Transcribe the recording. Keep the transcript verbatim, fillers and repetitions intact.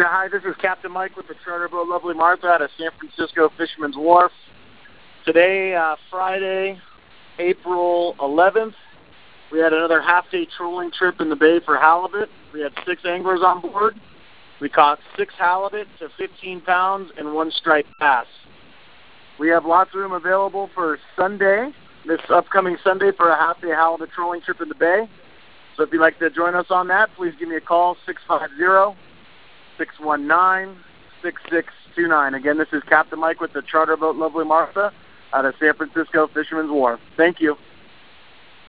Yeah, hi, this is Captain Mike with the charter boat Lovely Martha out of San Francisco Fisherman's Wharf. Today, uh, Friday, April eleventh, we had another half-day trolling trip in the bay for halibut. We had six anglers on board. We caught six halibut to fifteen pounds and one striped bass. We have lots of room available for Sunday, this upcoming Sunday, for a half-day halibut trolling trip in the bay. So if you'd like to join us on that, please give me a call, six five zero, six one nine, six six two nine. Again, this is Captain Mike with the charter boat Lovely Martha out of San Francisco Fisherman's Wharf. Thank you.